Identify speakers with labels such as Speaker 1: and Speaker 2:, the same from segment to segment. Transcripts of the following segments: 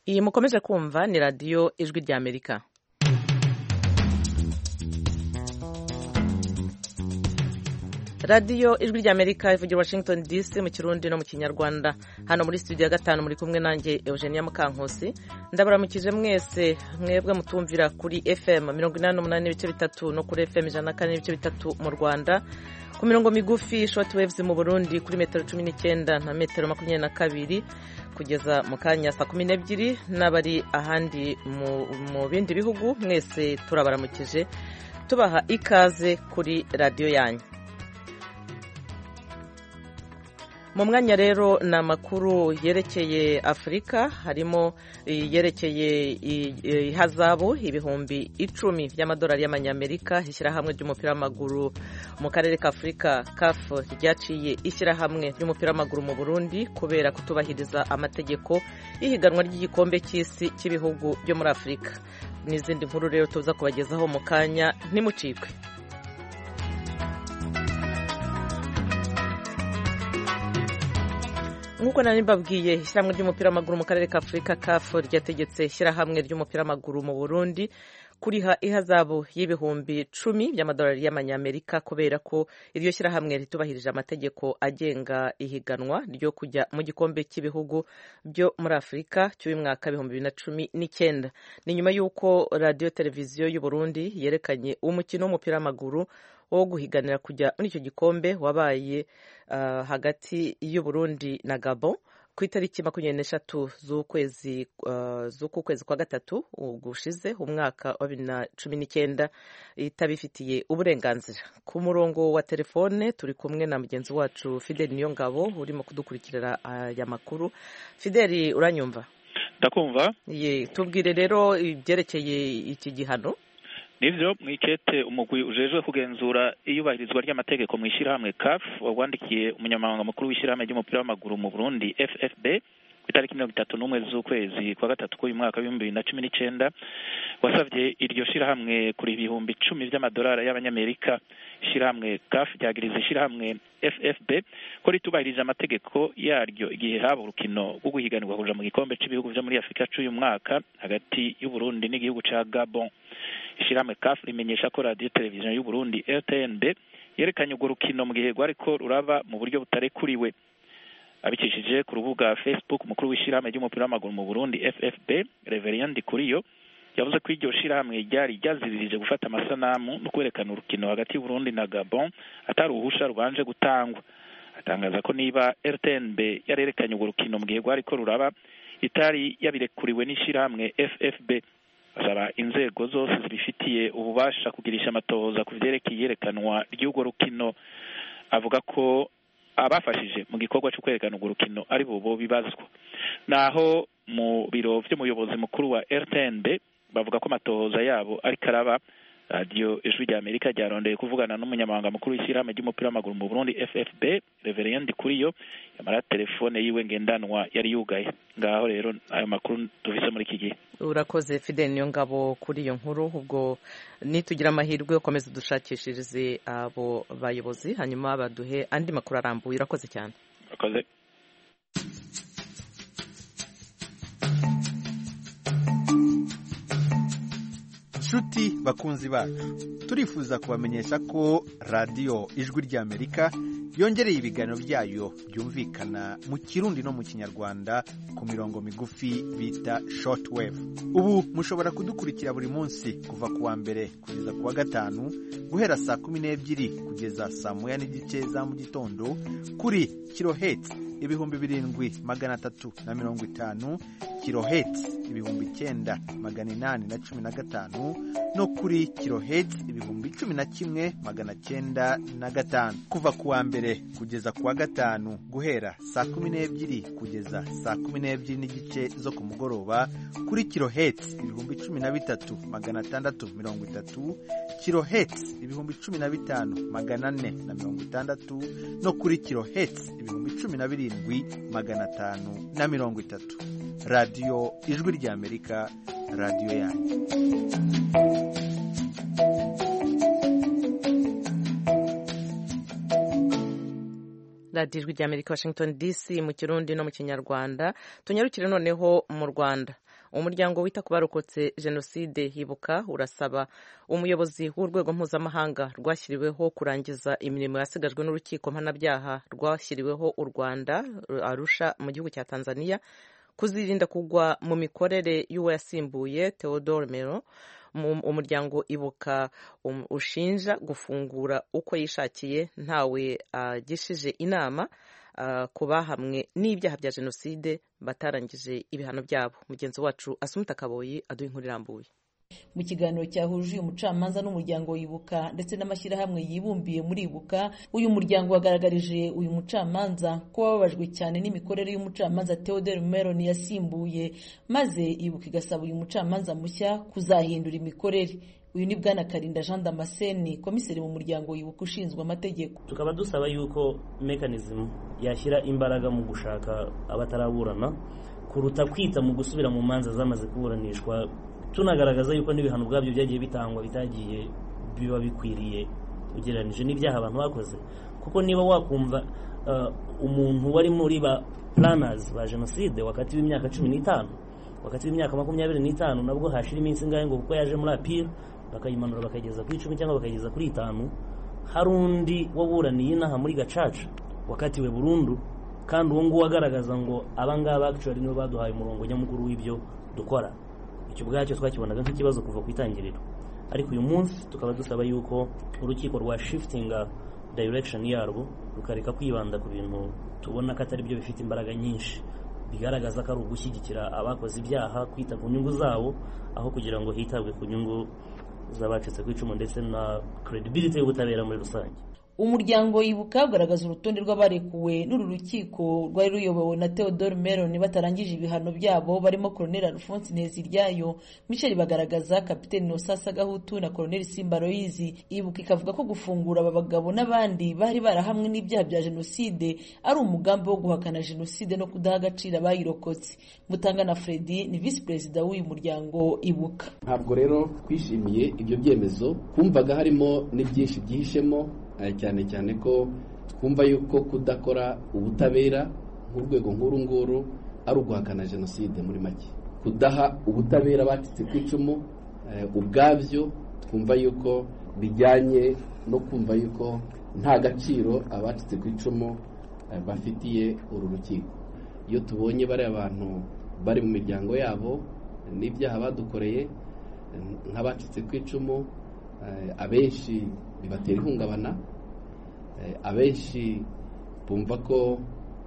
Speaker 1: Iyi mukomeje kumva ni radiyo ijwi ry'Amerika. radiyo ijwi ry'Amerika ivugira Washington DC mu Kirundi no mu Kinyarwanda. Hano muri studio ya gatanu muri kumwe nanjye Eugenia Mukankusi. Ndabaramukije mwese mwebwe mutumvira kuri FM 88.3 no kuri FM 104.3 mu Rwanda, ku mirongo migufi short waves mu Burundi kuri metero 19 na metero 22 kugeza mu kanya saa 12, n'abari ahandi mu bindi bihugu mwese turabaramukije tubaha ikaze kuri radiyo yanyu. Mu mwanya rero ni amakuru yerekeye Afurika, harimo yerekeye ihazabu ibihumbi 10 by'amadolari y'amanyamerika ishyirahamwe ry'umupira w'amaguru mu karere ka Afurika CAF ryaciye ishyirahamwe ry'umupira w'amaguru mu Burundi kubera kutubahiriza amategeko y'ihiganwa ry'igikombe cy'isi cy'ibihugu byo muri Afurika. N'izindi nkuru rero tuza kubagezaho mu kanya, ntimucikwe. Nk'uko nari mbabwiye, ishyirahamwe ry'umupira w'amaguru mu karere ka Afurika CAF ryategetse ishyirahamwe ry'umupira w'amaguru mu Burundi kuriha ihazabu y'ibihumbi 10 by'amadolari y'amanyamerika kubera ko iryo shyirahamwe ritubahirije amategeko agenga ihiganwa ryo kujya mu gikombe cy'ibihugu byo muri Afurika cy'uyu mwaka 2019. Ni nyuma y'uko radio televiziyo y'u Burundi yerekanye umukino w'umupira w'amaguru wo guhiganira kujya muri icyo gikombe wabaye hagati y'u Burundi na Gabon ku itariki 23 z'uku kwezi kwa gatatu gushize umwaka wa 2019 itabifitiye uburenganzira. Ku murongo wa telefone turi kumwe na mugenzi wacu Fidel Niyongabo urimo kudukurikirira aya makuru. Fidel, uranyumva?
Speaker 2: Ndakumva.
Speaker 1: Tubwire rero ibyerekeye iki gihano.
Speaker 2: Nivyo mwikete umugwi ujejwe kugenzura iyubahirizwa ry'amategeko mu ishyirahamwe CAF wandikiye umunyamabanga mukuru w'ishyirahamwe ry'umupira w'amaguru mu Burundi FFB ku itariki 31 z'ukwezi kwa gatatu k'uyu mwaka 2019 wasavye iryo shyirahamwe kuri ibihumbi 10 by'amadolari y'abanyamerika. Ishyirahamwe CAF ryagiriza ishyirahamwe FFB ko ritubahirije amategeko yaryo igihe haba urukino rwo guhiganirwa kuja mu gikombe cy'ibihugu byo muri Afurika cy'uyu mwaka hagati y'u Burundi n'igihugu ca Gabon. Ishyirahamwe CAF rimenyesha ko radio televiziyo y'u Burundi RTNB yerekanye urwo rukino mu gihe rwariko ruraba mu buryo butarekuriwe. Abicishije ku rubuga Facebook, umukuru w'ishyirahamwe ry'umupira w'amaguru mu Burundi FFB Reverien Ndikuriyo yavuze ko iryo shyirahamwe ryari ryazirije gufata amasanamu no kwerekana urukino hagati y'u Burundi na Gabon atari uruhusha rubanje gutangwa. Atangaza ko niba RTNB yarerekanye urwo rukino mu gihe rwariko ruraba itari yabirekuriwe n'ishyirahamwe FFB. Asaba inzego zose zibifitiye ububasha kugirisha amatohoza ku vyerekeye iyerekanwa ry'urwo rukino. Avuga ko abafashije mu gikorwa cyo kwerekana urwo rukino ari bo bibazwa. Naho mu biro vy'umuyobozi mukuru wa RTNB bavuga ko amatohoza yabo ari karaba. Radio ijwi ry'Amerika ryarondeye kuvugana n'umunyamabanga mukuru w'ishyirahamwe ry'umupira w'amaguru mu Burundi FFB Reverien Ndikuriyo, yamara telefone yiwe ngendanwa yari yugaye. Ngaho rero ayo makuru tuvise muri iki gihe.
Speaker 1: Urakoze Fidel Niyongabo kuri iyo nkuru. Ubwo nitugira amahirwe ukomeze dushakishirize abo bayobozi hanyuma baduhe andi makuru arambuye. Urakoze cyane.
Speaker 2: Urakoze.
Speaker 3: Shuti bakunzi bacu, turifuza kubamenyesha ko radiyo ijwi ry'Amerika yongereye ibiganiro byayo byumvikana mu Kirundi no mu Kinyarwanda ku mirongo migufi bita shortwave. Ubu mushobora kudukurikira buri munsi kuva kuwa mbere kugeza kuwa gatanu guhera saa 12 kugeza saa 1:30 za mu gitondo kuri kilohertz 7350, kilohertz 9815 no kuri kilohertz 11905 kuva kuwa mbere kugeza kuwa gatanu guhera saa 12 kugeza saa 12:30 zo ku mugoroba kuri kilohertz 13630, kilohertz 15460 no kuri kilohertz 17530. Radio ijwi ry'Amerika, radio yanyu.
Speaker 1: radiyo ijwi ry'Amerika Washington DC mu Kirundi no mu Kinyarwanda. Tunyarukire noneho mu Rwanda. umuryango wita ku barokotse jenoside Ibuka urasaba umuyobozi w'urwego mpuzamahanga rwashyiriweho kurangiza imirimo yasigajwe n'urukiko mpanabyaha rwashyiriweho u Rwanda Arusha mu gihugu cya Tanzania kuzirinda kugwa mu mikorere y'uwo yasimbuye Theodore Mero. Umuryango Ibuka ushinja gufungura uko yishakiye ntawe agishije inama ku bahamwe n'ibyaha bya jenoside batarangije ibihano byabo. Mugenzi wacu Asumta Kaboyi aduha inkuru irambuye.
Speaker 4: Mu kiganiro cyahuje uyu mucamanza n'umuryango Ibuka ndetse n'amashyirahamwe yibumbiye muri Ibuka, uyu muryango wagaragarije uyu mucamanza ko bababajwe cyane n'imikorere y'umucamanza Theodore Meron yasimbuye, maze Ibuka igasaba uyu mucamanza mushya kuzahindura imikorere. Uyu ni Bwana Karinda Jean Damascene, komiseri mu muryango Ibuka ushinzwe amategeko.
Speaker 5: Tukaba dusaba yuko mechanism yashyira imbaraga mu gushaka abataraburana kuruta kwita mu gusubira mu manza zamaze kuburanishwa, tunagaragaza yuko n'ibihano bwabyo byagiye bitangwa bitagiye biba bikwiriye ugereranije n'ibyaha abantu bakoze. Kuko niba wakumva umuntu wari muri ba planners ba jenoside wakatiwe imyaka 15, wakatiwe imyaka 25, nabwo hashira iminsi ngahe ngo kuko yaje muri appeal bakayimanura bakageza kuri 10 cyangwa bakageza kuri 5, hari undi waburaniye inaha muri Gacaca wakatiwe burundu, kandi uwo nguwo agaragaza ngo abangaba actually nibo baduhaye umurongo nyamukuru w'ibyo dukora. Icyo bwacyo twakibonaga nk'ikibazo kuva ku itangiriro, ariko uyu munsi tukaba dusaba yuko urukiko rwa shiftinga direction yarwo rukareka kwibanda ku bintu tubona ko atari byo bifite imbaraga nyinshi, bigaragaza ko ari ugushyigikira abakoze ibyaha, kwita ku nyungu zabo aho kugira ngo hitabwe ku nyungu z'abacitse ku icumu ndetse na credibility y'ubutabera muri rusange.
Speaker 4: Umuryango Ibuka ugaragaza urutonde rw'abarekuwe n'uru rukiko rwari ruyobowe na Theodore Meron batarangije ibihano byabo, barimo Colonel Alphonse Nteziryayo, Michel Bagaragaza, Kapiteni Nosasa Gahutu na Colonel Simba Loyizi. Ibuka ikavuga ko gufungura aba bagabo n'abandi bari barahamwe n'ibyaha bya jenoside ari umugambi wo guhakana jenoside no kudaha agaciro abayirokotse. Mutangana Freddy ni Vice President w'uyu muryango Ibuka.
Speaker 6: Ntabwo rero twishimiye ibyo byemezo, kumvaga harimo n'ibyinshi byihishemo, cyane cyane ko twumva yuko kudakora ubutabera nk'urwego nkuru nguru ari uguhakana jenoside. Muri make kudaha ubutabera bacitse ku icumu ubwabyo twumva yuko bijyanye no kumva yuko nta gaciro abacitse ku icumu bafitiye uru rukiko. Iyo tubonye bari abantu bari mu miryango yabo n'ibyaha badukoreye nk'abacitse ku icumu, abenshi bibatera ihungabana, abenshi bumva ko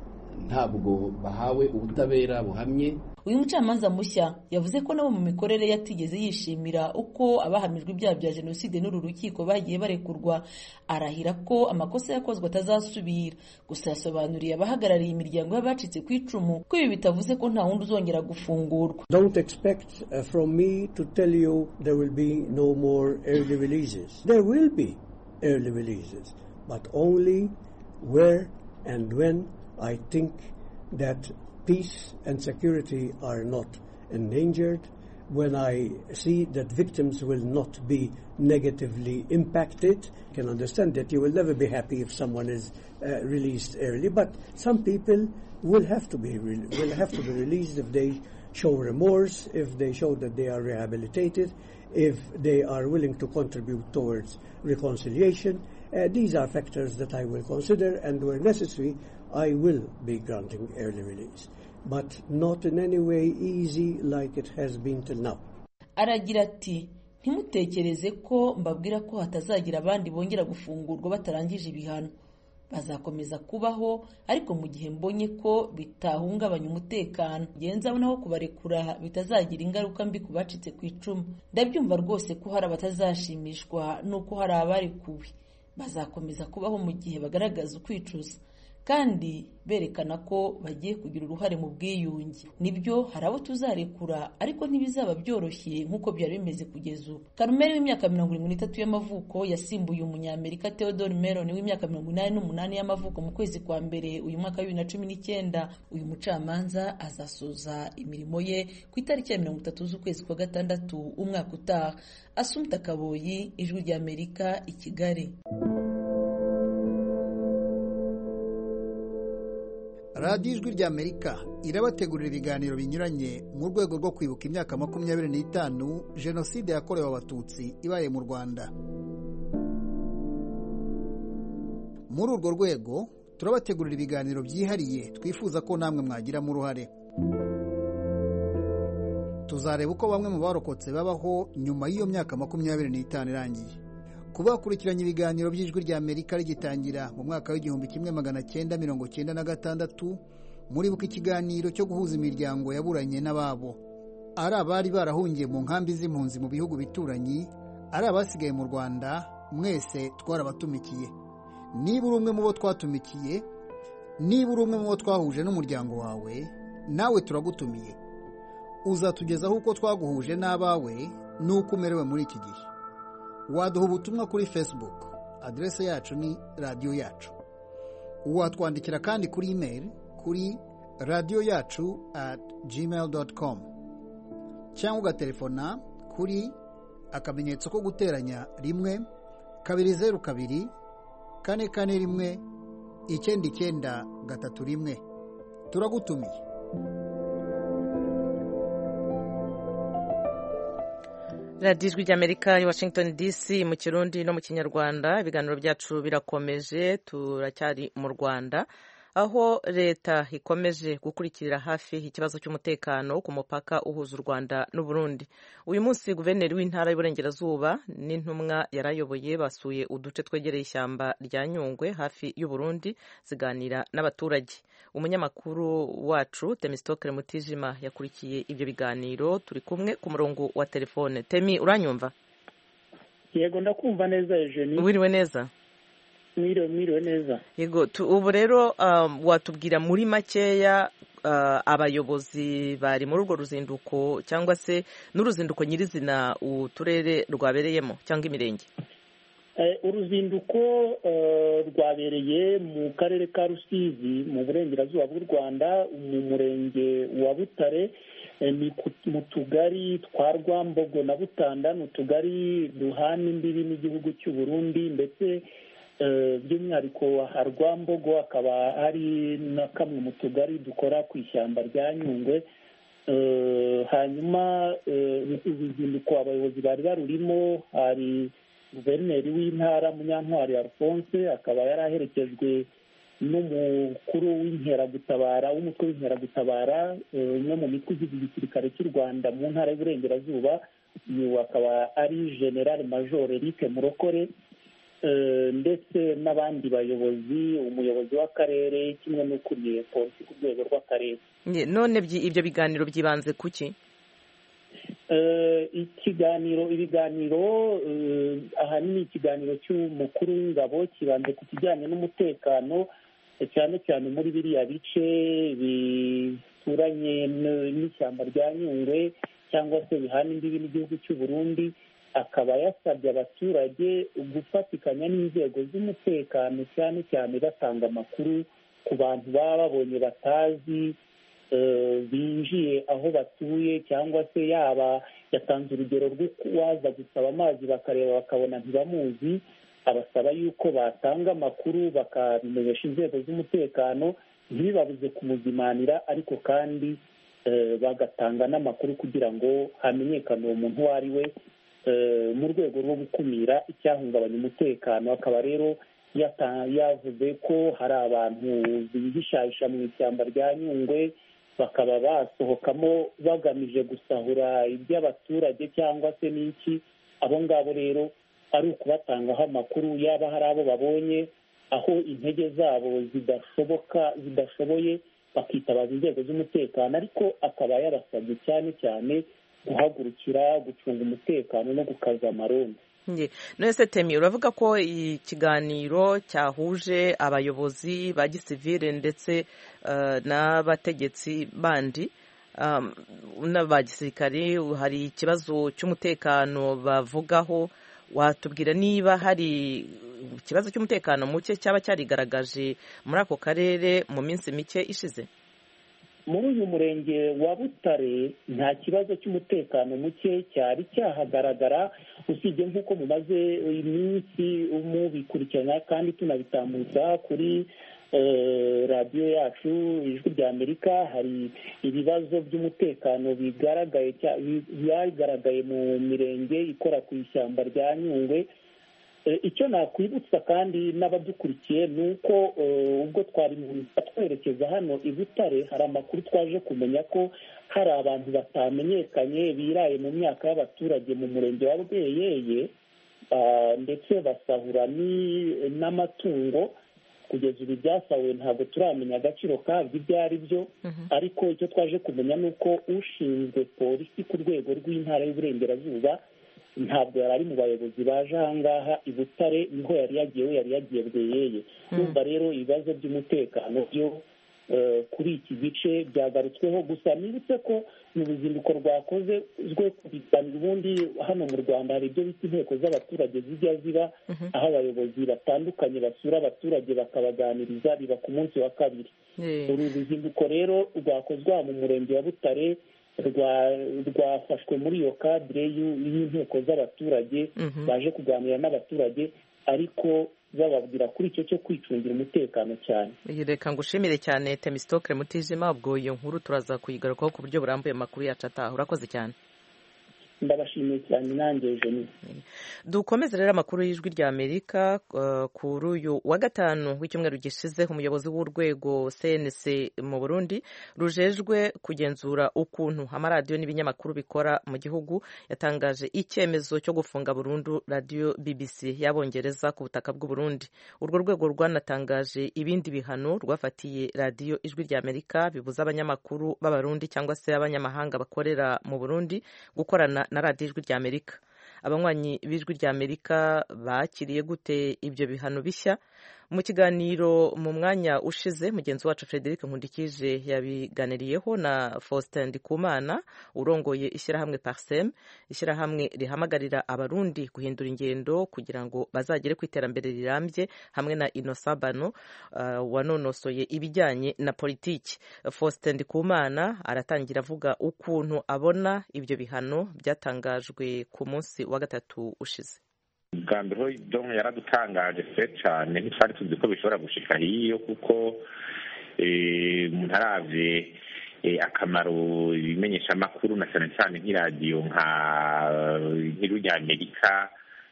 Speaker 6: ntabwo bahawe ubutabera buhamye.
Speaker 4: Uyu mucamanza mushya yavuze ko nabo mu mikorere yatigeze yishimira uko abahamijwe ibyaha bya jenoside n'uru rukiko bagiye barekurwa, arahira ko amakosa yakozwe atazasubira. Gusa yasobanuriye abahagarariye imiryango y'abacitse ku icumu ko ibi bitavuze ko nta wundi uzongera gufungurwa.
Speaker 7: Don't expect from me to tell you there will be no more early releases. There will be early releases, but only where and when I think that peace and security are not endangered, when I see that victims will not be negatively impacted. I can understand that you will never be happy if someone is released early, but some people will have to be released if they show remorse, if they show that they are rehabilitated, if they are willing to contribute towards reconciliation. These are factors that I will consider, and where necessary I will be granting early release, but not in any way easy like it has been till now.
Speaker 4: Aragira ati ntimutekereze ko mbabwira ko hatazagira abandi bongera gufungurwa batarangije ibihano. Bazakomeza kubaho, ariko mu gihe mbonye ko bitahungabanya umutekano genza naho kubarekura bitazagira ingaruka mbi ku bacitse ku icumu. Ndabyumva rwose ko hari abatazashimishwa nuko hari abarekuwe. Bazakomeza kubaho mu gihe bagaragaza ukwicuza kandi berekana ko bagiye kugira uruhare mu bwiyunge. Nibyo hari abo tuzarekura, ariko ntibizaba byoroshye nk'uko byari bimeze kugeza ubu. Carmel w'imyaka 73 y'amavuko yasimbuye umunyamerika Theodore Meron w'imyaka 88 y'amavuko mu kwezi kwa mbere uyu mwaka 2019. Uyu mucamanza azasoza imirimo ye ku itariki ya 30 z'ukwezi kwa gatandatu umwaka utaha. Asumta Kaboyi, Ijwi ry'Amerika, i Kigali.
Speaker 8: radiyo ijwi ry'Amerika irabategurira ibiganiro binyuranye mu rwego rwo kwibuka imyaka 25 jenoside yakorewe abatutsi ibaye mu Rwanda. Muri urwo rwego turabategurira ibiganiro byihariye twifuza ko namwe mwagiramo uruhare. Tuzareba uko bamwe mu barokotse babaho nyuma y'iyo myaka 25 irangiye. Kuba bakurikiranye ibiganiro by'ijwi ry'Amerika rigitangira mu mwaka w'1996 muribuka ikiganiro cyo guhuza imiryango yaburanye n'ababo, ari abari barahungiye mu nkambi z'impunzi mu bihugu bituranyi, ari abasigaye mu Rwanda, mwese twarabatumikiye. Niba uri umwe mu bo twatumikiye, niba uri umwe mu bo twahuje n'umuryango wawe, nawe turagutumiye. Uzatugezaho uko twaguhuje n'abawe n'uko umerewe muri iki gihe. Waduha ubutumwa kuri Facebook, adrese yacu ni radio yacu. Watwandikira kandi kuri email kuri radioyacu@gmail.com, cyangwa ugaterefona kuri akamenyetso ko guteranya 1 202 441 9931. Turagutumiye.
Speaker 1: radiyo ijwi ry'Amerika i Washington DC mu Kirundi no mu Kinyarwanda. Ibiganiro byacu birakomeje, turacyari mu Rwanda aho leta ikomeje gukurikirira hafi ikibazo cy'umutekano ku mupaka uhuza u Rwanda n'u Burundi. Uyu munsi guverineri w'intara y'Iburengerazuba n'intumwa yarayoboye basuye uduce twegereye ishyamba rya Nyungwe hafi y'u Burundi ziganira n'abaturage. Umunyamakuru wacu Temistokle Mutijima yakurikiye ibyo biganiro. Turi kumwe ku murongo wa telefone. Temi, uranyumva?
Speaker 9: Yego, ndakumva neza Eugenie.
Speaker 1: Wiriwe neza?
Speaker 9: Mwiriwe neza.
Speaker 1: Yego, ubu rero watubwira muri makeya abayobozi bari muri urwo ruzinduko cyangwa se n'uruzinduko nyirizina uturere rwabereyemo cyangwa imirenge?
Speaker 9: Uruzinduko rwabereye mu karere ka Rusizi mu burengerazuba bw'u Rwanda, mu murenge wa Butare, ni mu tugari twa Rwambogo na Butanda, ni utugari duhana imbibi n'igihugu cy'u Burundi, ndetse by'umwihariko ha Rwambogo akaba ari na kamwe mu tugari dukora ku ishyamba rya Nyungwe. Hanyuma uruzinduko abayobozi bari barurimo, hari guverineri w'intara Munyantwari Alphonse, akaba yari aherekejwe n'umukuru w'inkeragutabara w'umutwe w'inkeragutabara, umwe mu mitwe igize igisirikare cy'u Rwanda mu ntara y'Iburengerazuba, akaba ari General Major Eric Murokore, ndetse n'abandi bayobozi, umuyobozi w'akarere kimwe n'ukuriye polisi ku rwego rw'akarere.
Speaker 1: None ibyo biganiro byibanze kuki?
Speaker 9: Ibiganiro ahanini ikiganiro cy'umukuru w'ingabo kibanze ku kijyanye n'umutekano, cyane cyane muri biriya bice bituranye n'ishyamba rya Nyungwe cyangwa se bihana imbibi n'igihugu cy'u Burundi. Akaba yasabye abaturage gufatikanya n'inzego z'umutekano, cyane cyane batanga amakuru ku bantu baba babonye batazi binjiye aho batuye, cyangwa se yaba yatanze urugero rw'uwaza gusaba amazi bakareba bakabona ntibamuzi, abasaba yuko batanga amakuru bakabimenyesha inzego z'umutekano, ntibibabuze kumuzimanira, ariko kandi bagatanga n'amakuru kugira ngo hamenyekane uwo muntu uwo ari we, mu rwego rwo gukumira icyahungabanya umutekano. Akaba rero yavuze ko hari abantu bihishahisha mu ishyamba rya Nyungwe, bakaba basohokamo bagamije gusahura iby'abaturage cyangwa se n'iki. Abo ngabo rero ari ukubatangaho amakuru, yaba hari abo babonye aho intege zabo zidashoboye bakitabaza inzego z'umutekano, ariko akaba yarasabye cyane cyane guhagurukira gucunga umutekano no gukaza amarondo.
Speaker 1: None se Temi, uravuga ko ikiganiro cyahuje abayobozi ba gisivile ndetse n'abategetsi bandi n'aba gisirikare, hari ikibazo cy'umutekano bavugaho. Watubwira niba hari ikibazo cy'umutekano muke cyaba cyarigaragaje muri ako karere mu minsi mike ishize?
Speaker 9: Muri uyu murenge wa Butare nta kibazo cy'umutekano muke cyari cyahagaragara, usibye nk'uko mumaze iminsi mubikurikirana kandi tunabitambutsa kuri radiyo yacu ijwi rya Amerika hari ibibazo by'umutekano byagaragaye mu mirenge ikora ku ishyamba rya Nyungwe. Icyo nakwibutsa kandi n'abadukurikiye ni uko ubwo twari twerekeza hano i Butare, hari amakuru twaje kumenya ko hari abantu batamenyekanye biraye mu myaka y'abaturage mu murenge wa Bweyeye, ndetse basahura n'amatungo. Kugeza ubu ibyasahuwe ntabwo turamenya agaciro kabyo ibyo ari byo, ariko icyo twaje kumenya ni uko ushinzwe polisi ku rwego rw'intara y'Uburengerazuba ntabwo yari ari mu bayobozi baje aha ngaha i Butare, niho yari yagiye Bweyeye. Kumva rero ibibazo by'umutekano byo kuri iki gice byagarutsweho. Gusa nibutse ko mu ruzinduko rwakozwe ubundi hano mu Rwanda hari ibyo bita inteko z'abaturage zijya ziba, aho abayobozi batandukanye basura abaturage bakabaganiriza, biba ku munsi wa kabiri. Uru ruzinduko rero rwakozwe mu murenge wa Butare rwafashwe muri iyo kadire y'inteko z'abaturage baje kuganira n'abaturage, ariko bababwira kuri icyo cyo kwicungira umutekano cyane.
Speaker 1: Reka ngushimire cyane Temistokle Mutijima, ubwo iyo nkuru turaza kuyigarukaho ku buryo burambuye amakuru yacu ataha. Urakoze cyane.
Speaker 9: Ndabashimiye cyane nanjye Jenny.
Speaker 1: Dukomeze rero amakuru y'ijwi rya Amerika. Kuri uyu wa gatanu w'icyumweru gishize, umuyobozi w'urwego CNC mu Burundi rujejwe kugenzura ukuntu amaradiyo n'ibinyamakuru bikora mu gihugu yatangaje icyemezo cyo gufunga burundu radiyo BBC y'Abongereza ku butaka bw'u Burundi. Urwo rwego rwanatangaje ibindi bihano rwafatiye radiyo ijwi rya Amerika bibuza abanyamakuru b'Abarundi cyangwa se abanyamahanga bakorera mu Burundi gukorana na radiyo ijwi rya Amerika. Abanywanyi b'ijwi rya Amerika bakiriye gute ibyo bihano bishya? Mu kiganiro mu mwanya ushize, mugenzi wacu Frederic Nkundikije yabiganiriyeho na Faustin Ndikumana urongoye ishyirahamwe Parsem, ishyirahamwe rihamagarira Abarundi guhindura ingendo kugira ngo bazagere ku iterambere rirambye, hamwe na Innocent Bano wanonosoye ibijyanye na politiki. Faustin Ndikumana aratangira avuga ukuntu abona ibyo bihano byatangajwe ku munsi wa gatatu ushize.
Speaker 10: Bwa mbere ho yaradutangaje cyane, ntitwari tuzi ko bishobora gushika hiyo, kuko umuntu aravye akamaro ibimenyesha amakuru na cyane cyane nk'iradiyo nk'ijwi rya Amerika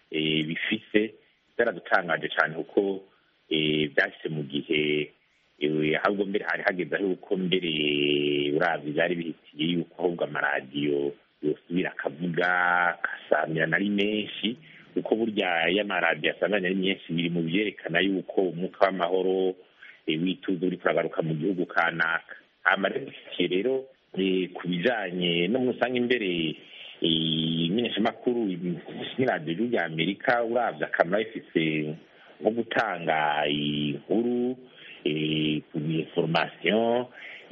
Speaker 10: bifise, byaradutangaje cyane kuko byashyize mu gihe ahubwo mbere hari hageze aho uko mbere uravye byari bihitiye yuko ahubwo amaradiyo yosubira akavuga akasamirana ari menshi, kuko burya y'amaradiyo asanganye ari menshi biri mu byerekana yuko umwuka w'amahoro wituze uri kuragaruka mu gihugu kanaka. Amarebukiye rero ku bijanye no musanga imbere imenyeshamakuru nk'iradiyo rya Amerika uravye akamaro ifise nko gutanga inkuru ku information,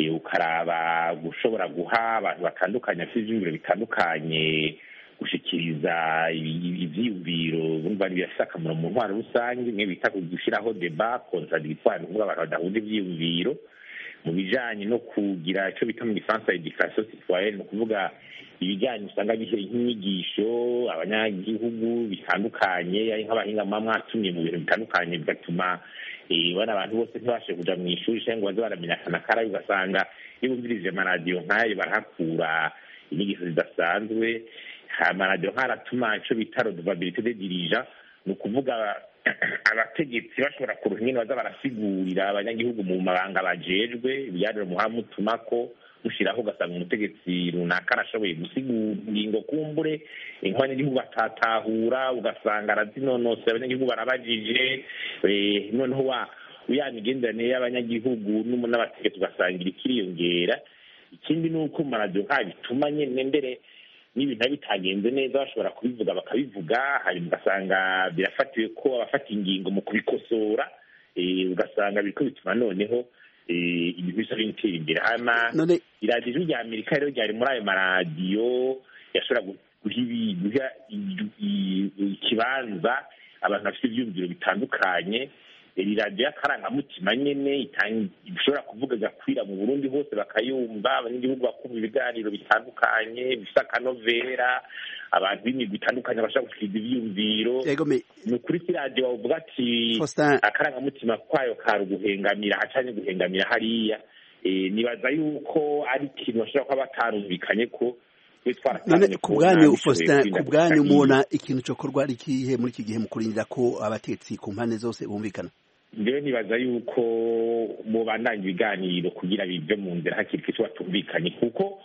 Speaker 10: ukaraba gushobora guha abantu batandukanye afite ivyiyumviro bitandukanye, gushikiriza ivyiyumviro bumva bifise akamaro mu ntwaro rusange, mwe bita gushiraho debat contradictoire, kuvuga abantu badahuje ivyiyumviro mu bijanye no kugira ico bita mu gifaransa education citoyenne, kuvuga ibijanye usanga bihe nk'inyigisho abanyagihugu bitandukanye, ari nk'abahinga mwatumiye mu bintu bitandukanye, bigatuma bana abantu bose ntibashe kuja mu ishuri cyangwa baze baramenya akanakara, ugasanga iyo bumvirije amaradiyo nk'ayo barahakura inyigisho zidasanzwe. Amaradiyo nk'aratuma ico bita redevabilité des dirigeants, ni ukuvuga abategetsi bashobora kuronka ingene baza barasigurira abanyagihugu mu mabanga bajejwe, ibiganiro muhamutumako mushiraho, ugasanga umutegetsi runaka arashoboye gusigura ingingo kumbure abanyagihugu batatahura, ugasanga arazinonosoye, abanyagihugu barabajije, noneho ya migenderanire y'abanyagihugu n'abategetsi ugasangira ikiriyongera. Ikindi ni uko mu maradiyo nk'ayo bituma nyene mbere n'ibintu bitagenze neza bashobora kubivuga bakabivuga, hari ugasanga birafatiwe ko abafata ingingo mu kubikosora, ugasanga biriko bituma noneho ibintu bisa bitera imbere. Hama iradiyo rya Amerika rero ryari muri ayo maradiyo yashobora guha ikibanza abantu bafite ivyiyumviro bitandukanye, iri radiyo y'akarangamutima nyene ishobora kuvuga igakwira mu Burundi hose bakayumva, abanyagihugu bakumva ibiganiro bitandukanye bifite akanovera, abantu b'imigwi itandukanye bashobora gushikiriza ivyiyumviro. Ni ukuri si radiyo bavuga ati akarangamutima kwayo kari uguhengamira hacanye guhengamira hariya. Nibaza yuko ari ikintu bashobora kuba batarumvikanye ko
Speaker 11: none ku bwanyu Faustin, ku bwanyu mubona ikintu cokorwa ari ikihe muri iki gihe mu kurindira ko abatetsi ku mpande zose bumvikana?
Speaker 10: Ndewe nibaza yuko mubandanya ibiganiro kugira bive mu nzira hakiri icyo batumvikanye, kuko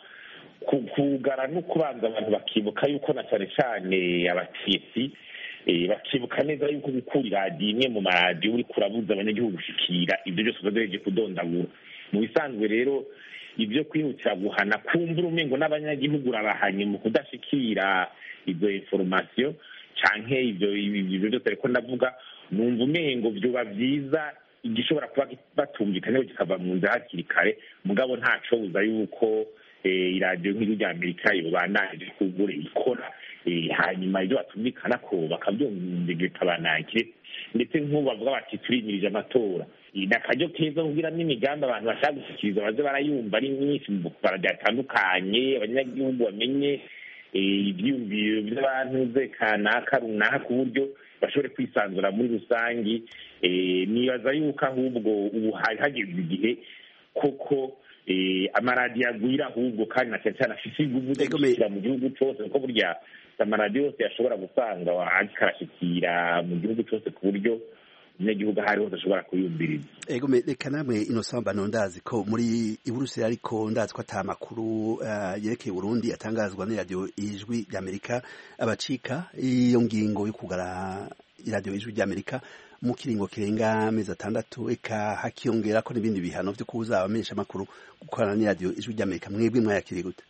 Speaker 10: kugara no kubanza abantu bakibuka yuko na cyane cyane abatetsi bakibuka neza yuko gukura iradiyo imwe mu maradiyo uri kurabuza abanyagihugu gushikira ibyo byose uzadereje kudondagura. Mu bisanzwe rero ibyo kwihutira guhana kumva umengo n'abanyagihugu urabahanye mu kudashikira izo information canke ibyo byose ariko ndavuga numva umengo vyoba vyiza igishobora kuba batumvikanye kikava mu nzira hakiri kare, mugabo ntaco buza yuko iradiyo nk'iryo rya Amerika yobandanyije kugura ikora hanyuma ibyo batumvikana ko bakabyumvigita banakire, ndetse nk'ubu bavuga bati turimirije amatora ni akaryo keza kugira n'imigambi abantu bashaka gushyikiriza baze barayumva ari myinshi mu baradiyo atandukanye, abanyagihugu bamenye ibyiyumviro by'abantu kanaka runaka ku buryo bashobore kwisanzura muri rusange. Nibaza yuko ahubwo ubu hageze igihe koko amaradiyo agwira ahubwo kandi na cyane cyane afite ingufu zo gushyikira mu gihugu cyose, kuko burya amaradiyo yose yashobora gusanga akarashyikira mu gihugu cyose ku buryo umunyagihugu aho ari hose ashobora kuyumviriza.
Speaker 11: Ego reka namwe Innocent Bano, ndazi ko muri Buruseli ariko ndazi ko ata makuru yerekeye Burundi atangazwa n'iradiyo Ijwi ry'Amerika abacika iyo ngingo yo kugara iradiyo Ijwi ry'Amerika mu kiringo kirenga amezi 6, eka hakiyongera ko n'ibindi bihano byo kubuza abamenyesha makuru gukorana n'iradiyo Ijwi ry'Amerika. Mwebwe mwayakiriye gute?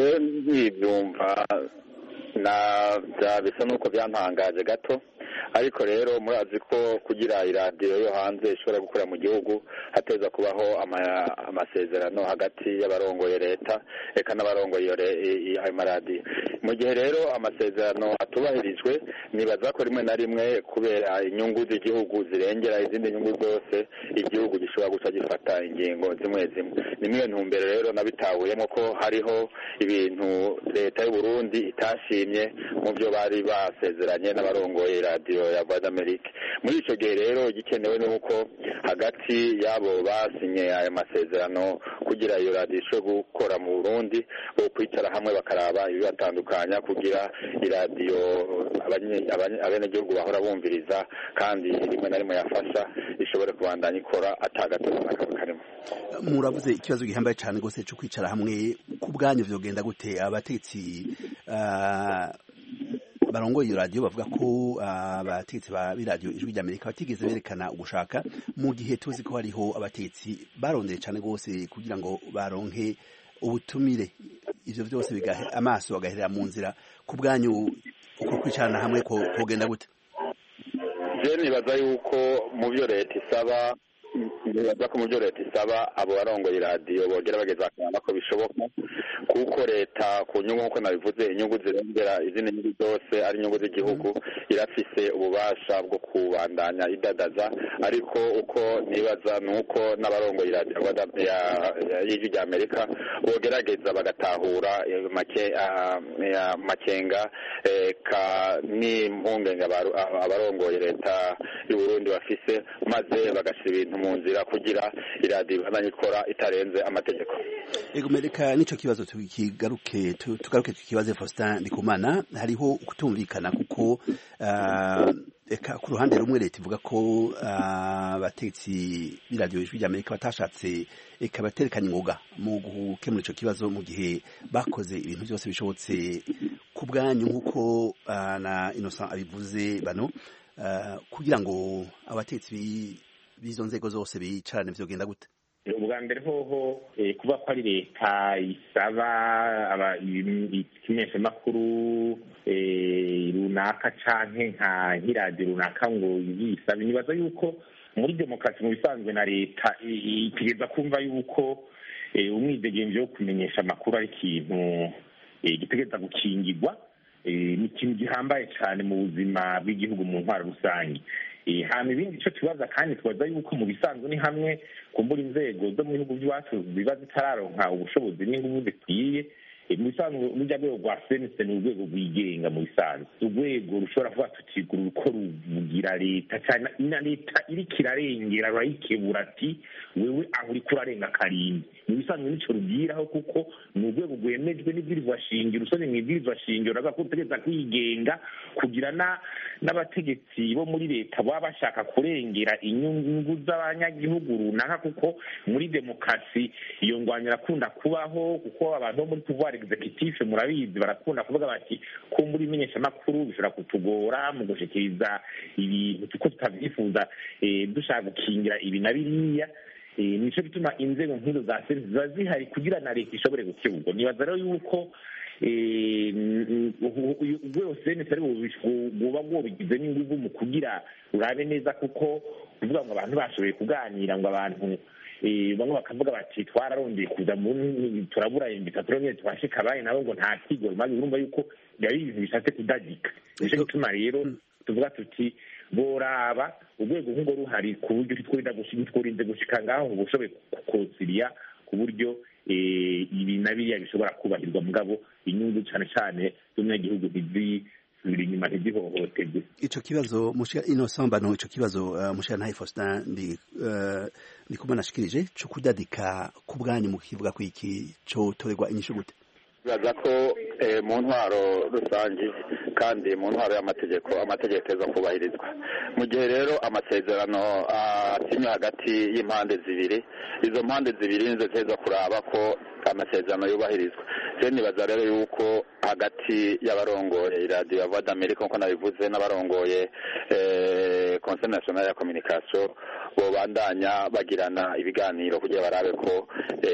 Speaker 12: Ntibyumva bisa nuko byantangaje gato, ariko rero murazi ko kugira iradiyo yo hanze ishobora gukora mu gihugu hateza kubaho amasezerano hagati y'abarongoye leta eka n'abarongoye ayo maradiyo. Mu gihe rero amasezerano atubahirijwe, nibaza ko rimwe na rimwe kubera inyungu z'igihugu zirengera izindi nyungu zose, igihugu gishobora guca gifata ingingo zimwe zimwe. Nimwe ntumbero rero nabitahuyemo ko hariho ibintu leta y'u Burundi itashimye mu byo bari basezeranye n'abarongoye radiyo ya Voix d'Amerique. Muri ico gihe rero gikenewe nuko hagati yabo basinye aya masezerano kugira iyo radiyo ishobore gukora mu Burundi bo kwicara hamwe bakaraba ibibatandukanya kugira iradiyo abenegihugu bahora bumviriza kandi rimwe na rimwe yafasha ishobore kubandanya ikora atagatora karimo.
Speaker 11: Muravuze ikibazo gihambaye cyane gose cyo kwicara hamwe, ku bwanyu vyogenda gute? Abatetsi barongoye iyo radiyo bavuga ko abatetsi ba b'iradiyo Ijwi ry'Amerika batigeze berekana ugushaka, mu gihe tuzi ko hariho abatetsi barondeye cyane rwose kugira ngo baronke ubutumire, ivyo byose bigahe amaso bagaherera mu nzira. Ku bwanyu uko kwicarana hamwe kogenda gute?
Speaker 12: Je nibaza yuko mu byo leta isaba abo barongoye iradiyo bogera bageza akana ko bishoboka, kuko leta ku nyungu nk'uko nabivuze inyungu zirengera izindi nyungu zose ari inyungu z'igihugu irafise ububasha bwo kubandanya idadaza, ariko uko nibaza nuko n'abarongoye iradiyo y'Ijwi ry'Amerika bogerageza bagatahura makenga n'impungenge abarongoye leta y'u Burundi bafise, maze bagashyira ibintu mu nzira kugira iradiyo ibandanye ikora itarenze amategeko.
Speaker 11: Ego mereka nico kibazo tugaruke tukibaze Faustin Ndikumana. Hariho kutumvikana kuko eka ku ruhande rumwe leta ivuga ko abatetsi b'iradiyo Ijwi ry'Amerika batashatse eka baterekanye ingoga mu gukemura ico kibazo mu gihe bakoze ibintu byose bishobotse. Ku bwanyu nk'uko na Innocent abivuze Bano, kugira ngo abatetsi bizo nzego zose bicarane vyogenda gute?
Speaker 10: Ubwa mbere hoho kuba ko ari leta isaba ikimenyesha makuru runaka canke nk'iradiyo runaka ngo yisabe, nibaza yuko muri demokarasi mu bisanzwe na leta itegeza kumva yuko umwidegemvyo wo kumenyesha amakuru ari ikintu gitegeza gukingirwa, ni ikintu gihambaye cyane mu buzima bw'igihugu mu ntwaro rusange. hama ibindi ico tubaza kandi twaza yuko mu bisanzwe ni hamwe kumbura inzego zo mu bihugu by'iwacu ziba zitararonka ubushobozi n'inguvu zikwiye mu bisanzwe n'urya rwego rwa sense ni urwego rwigenga mu bisanzwe urwego rushobora kuba tutigura uko ruvugira leta cyane na leta iriko irarengera rurayikebura ati wewe aho uriko urarenga karindwi mu bisanzwe nico rubwiraho kuko ni urwego rwemejwe n'ibwirizwa shingiro usomye mu ibwirizwa shingiro ravuga ko utegereza kwigenga kugira n'abategetsi bo muri leta baba bashaka kurengera inyungu z'abanyagihugu runaka kuko muri demokarasi iyo ngwanya irakunda kubaho kuko abantu bo muri pouvoir executif murabizi barakunda kuvuga bati ko muri imenyeshamakuru bishobora kutugora mu gushikiriza ibintu tuko tutavyifuza dushaka gukingira ibi na biriya nico bituma inzego nk'izo za sense ziba zihari kugira na leta ishobore gukebugwa nibaza rero yuko urwego sense ari buba bwobigize n'inguvu mu kugira urabe neza kuko kuvuga ngo abantu bashoboye kuganira ngo abantu bamwe bakavuga bati twararondeye kuza turabura imbitaturo nyine twashika abaye nabo ngo nta kigoro maze urumva yuko byari ibintu bishatse kudagika nico gituma rero tuvuga tuti boraba urwego nk'urwo ruhari ku buryo tworinze gushika ngaho bushoboye kukonsiliya ku buryo ibi na biriya bishobora kubahirwa mugabo inyungu cane cane z'umunyagihugu ntizisubira inyuma ntizihohoterwe
Speaker 11: ico kibazo mushika Innocent Bano ico kibazo mushika ntaye Faustin ndi kumana ashikirije cyo kudadika ku bwanyu mu kivuga ko iki cyo torerwa inyishu gute
Speaker 12: baza ko mu ntwaro rusange kandi mu ntwaro y'amategeko ateza kubahirizwa mu gihe rero amasezerano asinywe hagati y'impande zibiri izo mpande zibiri nizo ziteza kuraba ko amasezerano yubahirizwa je nibaza rero yuko hagati y'abarongoye iradiyo ya Voix d'Amerique nkuko nabivuze n'abarongoye Conseil National ya Communication bobandanya bagirana ibiganiro kugira barabe ko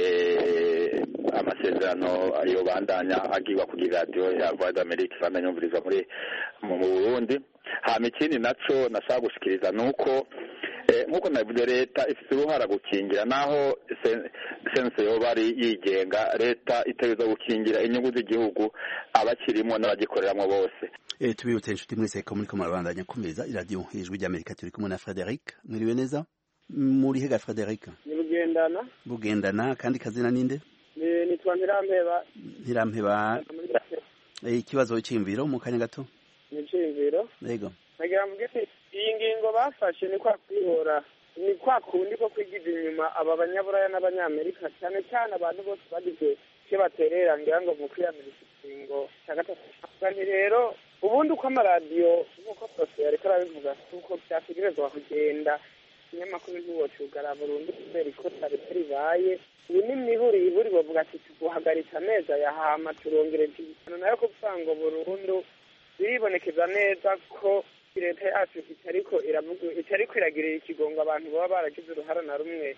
Speaker 12: amasezerano yobandanya agirwa kugira radiyo ya Voix d'Amerique bandanya yumvirizwa mu Burundi hama ikindi naco nashaka gushikiriza nuko nkuko navuze leta ifite uruhara gukingira naho sense yo bari yigenga leta itegereza gukingira inyungu z'igihugu abakirimo n'abagikoreramo bose
Speaker 11: tubibutse inshuti mwese ko muriko murabandanya kumviriza iradiyo ijwi ry'Amerika turi kumwe na Frederic mwiriwe neza muri hega Frederic
Speaker 13: ni bugendana kandi kazina ninde nitwa Ntirampeba
Speaker 11: ikibazo cy'imviro mu kanya gato
Speaker 13: ni cy'imviro yego nagira mvuge iyi ngingo bafashe ni kwa kwihora ni kwa kundi ko kwigiza inyuma aba banyaburaya n'abanyamerika cyane cyane abantu bose bagize icyo baterera ngira ngo mu kwiyamiriza ingingo cya gatatu kandi rero ubundi uko amaradiyo nk'uko Prosper ariko arabivuga uko byategerezwa kugenda ikinyamakuru ntiwocugara burundu kubera ikosa ribaye ubu ni mwihuri bavuga ati tuguhagaritse amezi ayahama turongereza igihano nayo kuvuga ngo burundu biribonekeza neza ko leta yacu itariko iragirira ikigongo abantu baba baragize uruhara na rumwe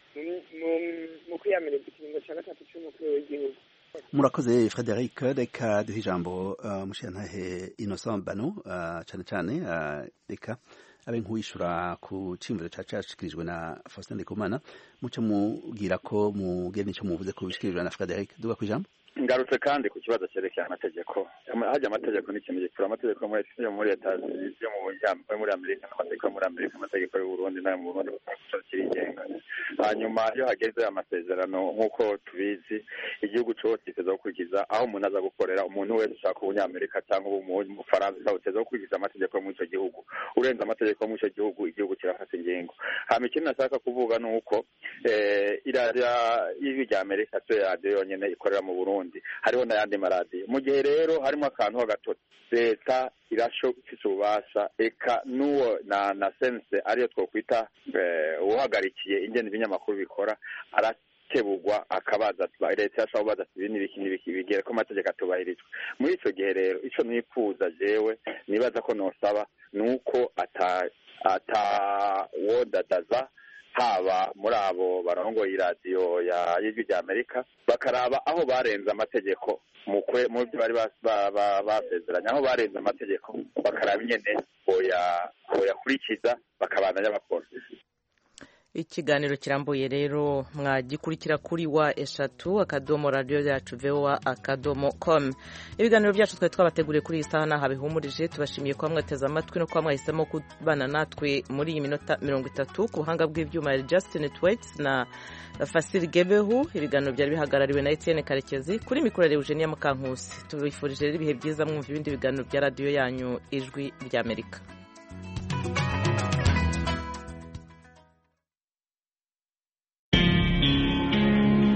Speaker 13: mu kwiyamiriza ikiringo cya gatatu cy'umukuru w'igihugu
Speaker 11: murakoze Frederic reka duhe ijambo mushirantahe Innocent Bano cyane cyane reka abe nk'uwishura ku cimviro cyashikirijwe na Faustin Ndikumana muce mubwira ko mugera nicyo muvuze ko bishikirijwe na Frederic duga ku ijambo
Speaker 12: ngarutse kandi ku kibazo cyerekeye amategeko hajya amategeko ni ikintu gikura amategeko yo muri leta yo muri Amerika n'amategeko yo muri Amerika amategeko y'u Burundi n'ayo mu Burundi gusa kirigenga hanyuma iyo hageze amasezerano nk'uko tubizi igihugu cyose kiteza gukurikiza aho umuntu aza gukorera umuntu wese ushaka ubunyamerika cyangwa umufaransa uteza gukurikiza amategeko yo muri icyo gihugu urenze amategeko yo muri icyo gihugu igihugu kirafata ingingo hama ikindi nashaka kuvuga ni uko iradiyo y'ijwi rya Amerika cyo radiyo yonyine ikorera mu Burundi hariho n'ayandi maradiyo mu gihe rero harimo akantu h'agatoto leta irafise ububasha eka n'uwo na sense ariyo twokwita uwuhagarikiye ingene ibinyamakuru bikora arakebugwa akabaza leta yashobora kubaza ati ibi n'ibiki bigera ko amategeko atubahirizwa muri ico gihe rero ico nifuza jewe nibaza ko nosaba nuko atawodadaza haba muri abo barongoye iradiyo y'ijwi rya Amerika bakaraba aho barenze amategeko mu byo bari basezeranya aho barenze amategeko bakaraba ingene boyakurikiza bakabandanya bakora
Speaker 1: ikiganiro kirambuye rero mwagikurikira kuri wa/akadomo radio yacu voa.com. Ibiganiro byacu twari twabateguriye kuri iyi saha naha bihumurije. Tubashimiye kwa mwateze amatwi no kwa mwahisemo kubana natwe muri iyi minota 30 ku buhanga bw'ibyuma Justin Twaits na Fasil Gebehu. Ibiganiro byari bihagarariwe na Etienne Karekezi, kuri mikoro Eugenia Mukankusi. Tubifurije ibihe byiza mwumva ibindi biganiro bya radio yanyu Ijwi ry'Amerika.